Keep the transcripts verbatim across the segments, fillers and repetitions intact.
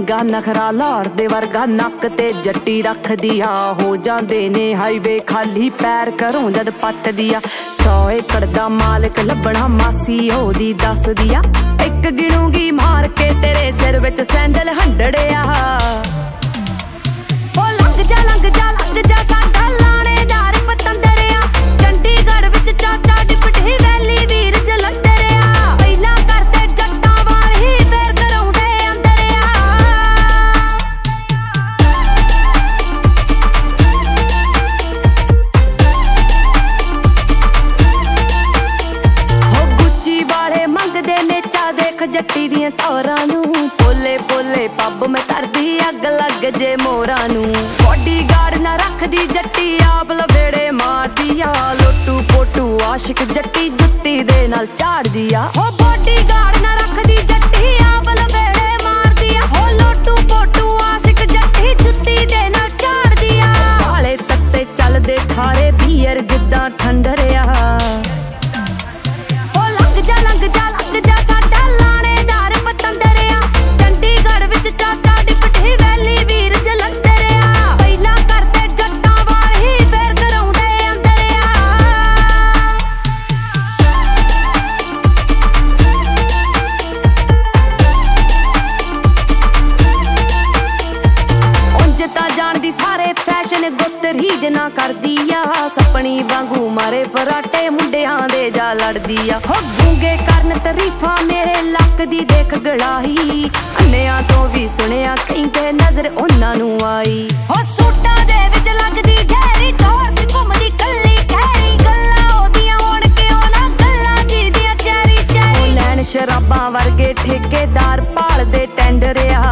चंगा नखरा लाहौर दे वर्गा नक ते जट्टी रख दिया। हो जांदे ने हाईवे खाली पैर घरों जद पट दिया। सौ एकड़ दा मालिक लभना मासी ओदी दस दिया। एक गिणूगी मार के तेरे सिर विच सैंडल हंडड़िया। ओ लंघ जा लंघ जा लंघ जा साडा लाणेदार पतंदरिया। चंडीगढ़ विच चाचा डिप्टी वैली वीर जलंधरिया। पहिला करते जट्टां वाल ही फेर कराउंदे अंदरिया। हो गुच्ची वाले मंगदे ने चा देख जट्टी दियां टौरां नूं। पोले पोले पब मैं करदी अग लग जे मोरां नूं। बॉडीगार्ड ना रखदी जट्टी आप लवेड़े मार दिया। लोटू पोटू आशिक जट्टी जुत्ती दे नाल झाड़ दिया। हो बॉडीगार्ड ना रखदी जट्टी आप लवेड़े मार दिया। हो लोटू पोटू आशिक जट्टी जुत्ती दे नाल झाड़ दिया। काले तत्ते चलदे ठारे बीयर जिद्दां ठंडरिया। हो लंघ जा लंघ जा लंघ जा साडा लाणेदार पतंदरिया। चंडीगढ़ विच चाचा डिप्टी वैली वीर जलंधरिया। पहिला करते जट्टां वाल ही फेर कराउंदे अंदरिया। उंज तां जाणदी सारे फैशन गुत्त रीज ना करदी आ। सपनी वांगू मारे फराटे मुंडियां दे जा लड़दी आ। हो गूंगे करन तरीफां मेरे लक दी देख गड़ाही। अन्नियां तो भी सुनिया कहिंदे नजर उन्हां नूं आई। हो सूटां दे विच लगदी झैरी चोर दी घुमदी कल्ली खैरी। गल्लां ओदियां होण किउं ना गल्लां जी दियां चैरी चैरी। लैण शराबां वर्गे ठेकेदार भालदे टेंडरिया।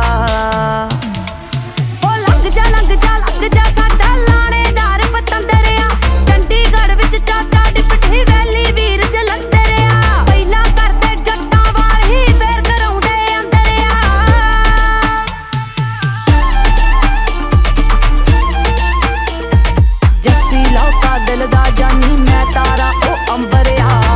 हो लंघ जा लंघ जा लंघ जा साडा लाणेदार पतंदरिया। चंडीगढ़ विच चाचा डिप्टी वैली वीर जलंधरिया। पहिला करते जट्टां वाल ही फेर कराउंदे अंदरिया। जस्सी लौका दिल दा जानी मैं तारा ओ अंबरिया।